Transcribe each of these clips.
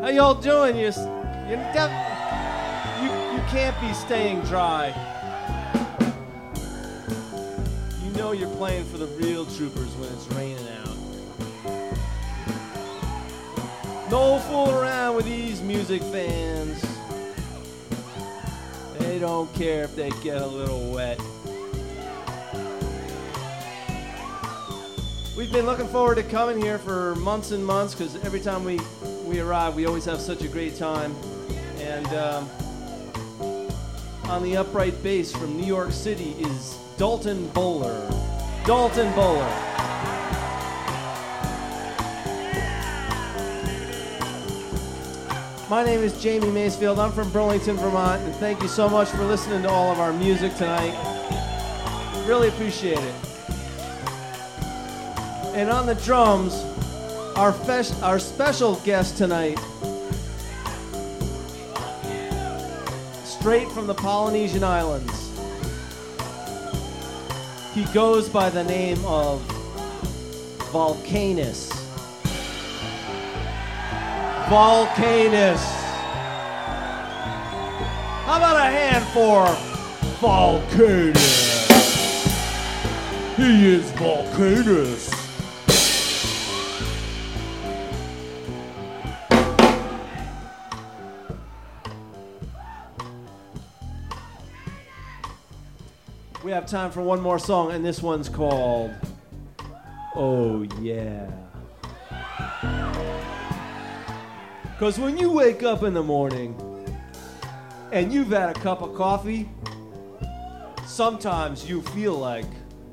How y'all doing? You can't be staying dry. You know you're playing for the real troopers when it's raining out. No fool around with these music fans. They don't care if they get a little wet. We've been looking forward to coming here for months and months because every time we arrive, we always have such a great time. And on the upright bass from New York City is Dalton Bowler. Dalton Bowler. My name is Jamie Macefield. I'm from Burlington, Vermont, and thank you so much for listening to all of our music tonight. Really appreciate it. And on the drums, our special guest tonight, straight from the Polynesian Islands. He goes by the name of Volcanus. Volcanus. How about a hand for Volcanus? He is Volcanus. We have time for one more song, and this one's called Oh Yeah. Because when you wake up in the morning and you've had a cup of coffee, sometimes you feel like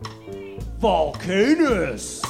Volcanus.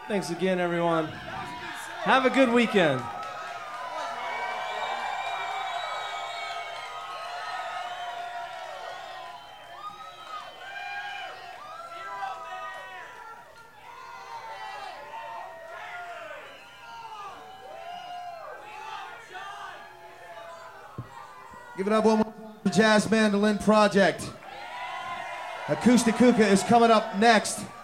Thanks again, everyone. Have a good weekend. Give it up one more time for Jazz Mandolin Project. Acoustic Kuka is coming up next.